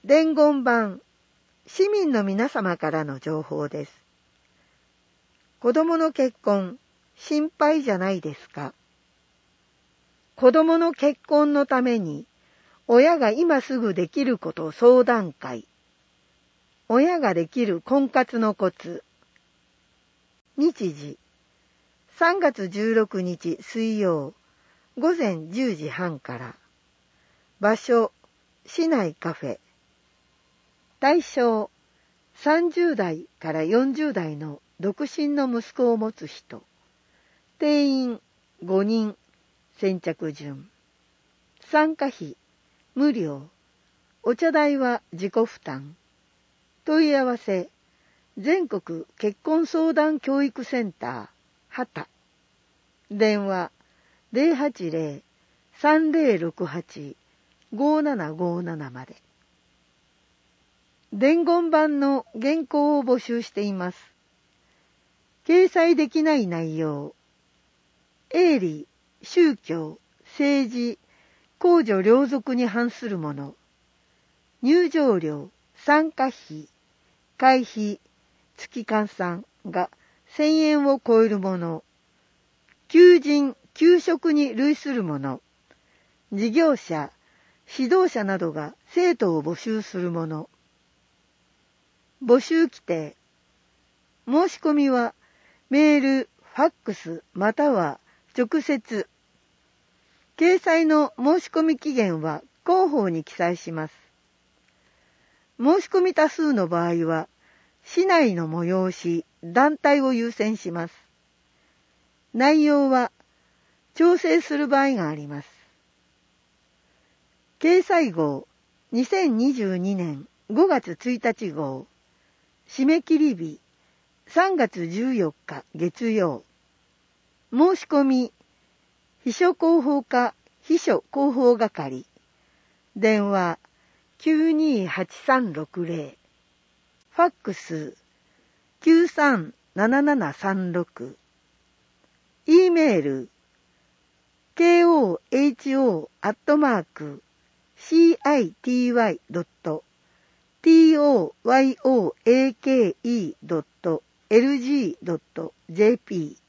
伝言板、市民の皆様からの情報です。子供の結婚、心配じゃないですか。子供の結婚のために、親が今すぐできること相談会。親ができる婚活のコツ。日時、3月16日水曜、午前10時半から。場所、市内カフェ。対象、30代から40代の独身の息子を持つ人。定員5人。先着順。参加費、無料。お茶代は自己負担。問い合わせ、全国結婚相談教育センター、畑。電話、080-3068-5757まで。伝言板の原稿を募集しています。掲載できない内容、営利、宗教、政治、公序良俗に反するもの、入場料、参加費、会費、月換算が1000円を超えるもの、求人、求職に類するもの、事業者、指導者などが生徒を募集するもの、募集規定。申し込みはメール、ファックスまたは直接。掲載の申し込み期限は広報に記載します。申し込み多数の場合は、市内の催し、団体を優先します。内容は調整する場合があります。掲載号2022年5月1日号。締め切り日、3月14日月曜。申し込み、秘書広報課秘書広報係。電話、928360。ファックス、937736。E メール、koho@city.toyake.lg.jp